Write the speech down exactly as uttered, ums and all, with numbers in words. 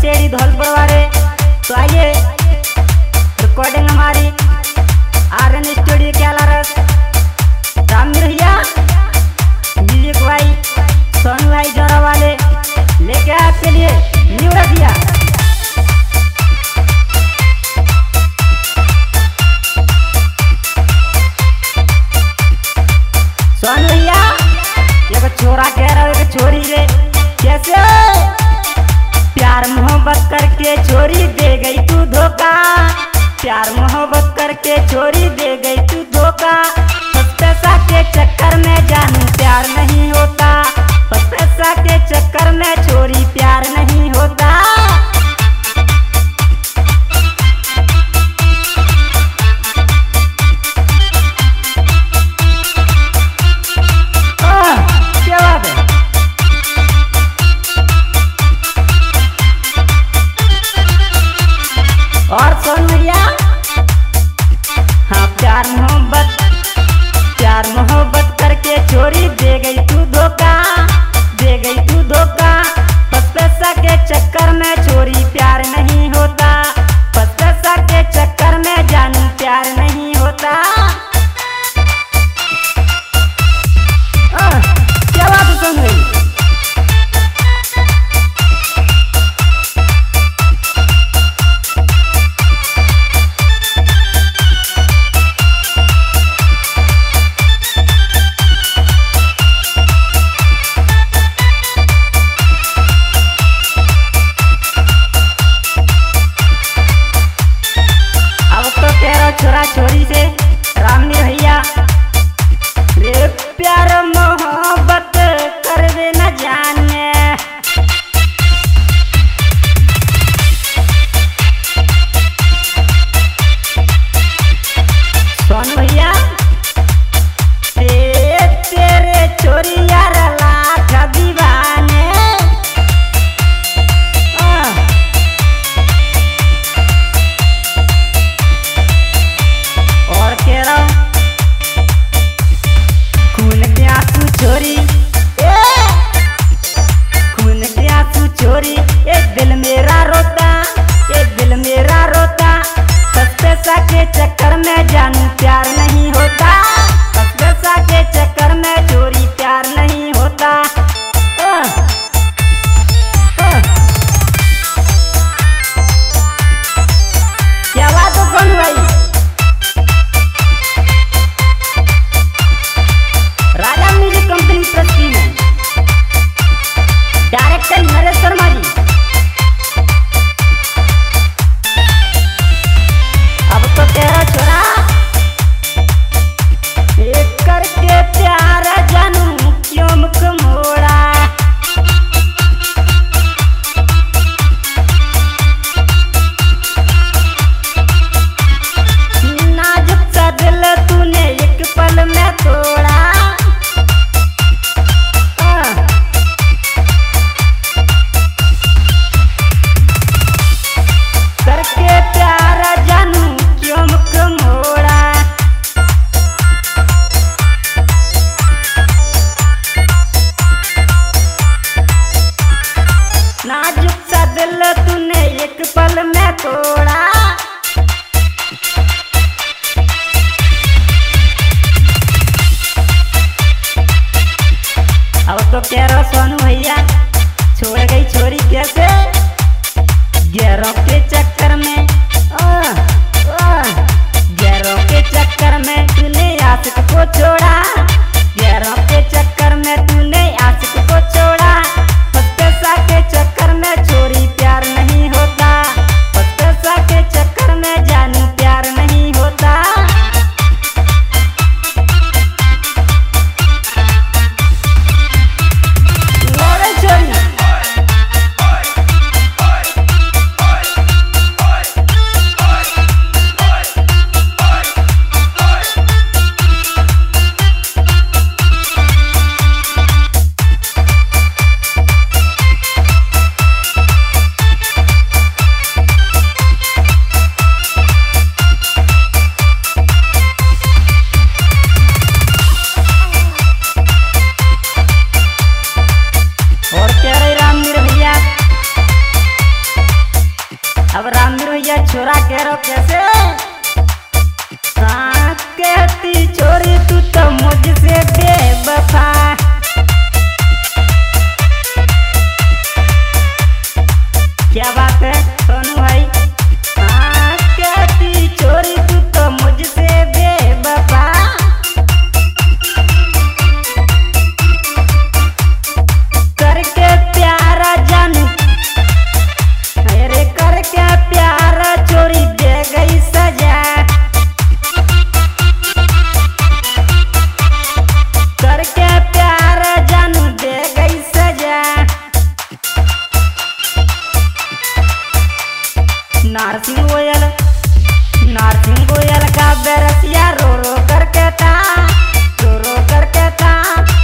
टेढ़ी धौलपुर वाले। तो आइए रिकॉर्डिंग हमारी आर एन स्टूडियो के अलारस राम भैया, म्यूजिक भाई सोनू भाई जोरा वाले लेके आए आपके लिए न्यू रसिया। सोनू भैया ये छोरा कह रहा है छोरी रे कैसे प्यार मोहब्बत करके छोरी दे गई तू धोखा, प्यार मोहब्बत करके छोरी दे गई तू धोखा। बस पैसा के चक्कर में जानू प्यार नहीं होता, बस पैसा के चक्कर में छोरी प्यार नहीं होता। क्या बात है। और सोन भैया हाँ प्यार मोहब्बत प्यार मोहब्बत करके छोरी दे गई तू धोखा, दे गई तू धोखा। बस पैसा के चक्कर में छोरी प्यार नहीं होता, बस पैसा के चक्कर में जानू प्यार नहीं होता। आ, क्या बात है सोन भाई। छोरा छोरी से रामनी भैया रे प्यार मोहब्बत कर दे न जाने। सोन भैया ते तेरे छोरी यार लाख दीवाने। खून के आंसू छोरी ए खून के आंसू छोरी एक दिल मेरा रोता, एक दिल मेरा रोता। बस पैसा के चक्कर में जानू प्यार नहीं होता, बस पैसा के चक्कर में छोरी प्यार नहीं होता। आ, आ, क्या बात है सोनू भाई। राजा म्यूजिक कंपनी प्रस्तुति में डायरेक्टर नरेश शर्मा जी। अब तो तेरा छोरा एक करके प्यार जानू क्यों मुख मोड़ा। नाजुक सा दिल तूने एक पल में तोड़ा। करके प्यार जानू क्यों मुख मोड़ा। नाजुक सा दिल तूने एक पल में तोड़ा। अब तो कह रहा सोनू भैया छोड़ गई छोरी कैसे गैरों के चक्कर में। आ, आ, गैरों के चक्कर में तूने आशिक को छोड़ा, गैरों के चक्कर में तूने आशिक को छोड़ा। बस पैसा के चक्कर में छोरी प्यार नहीं होता, बस पैसा के चक्कर में जानू प्यार नहीं होता। छोरी ये छोरा के रो कैसे हाँ कहती छोरी तू तो मुझसे बेवफा क्या बात है सोनू भाई हाँ कहती छोरी तू तो मुझसे बेवफा करके प्यारा जानू अरे करके प्यारा छोरी दे गई सजा करके प्यारा जानू दे गई सजा नारसिंह गोयल नारसिंह गोयल का बेरसिया रो रो करके था रो रो करके था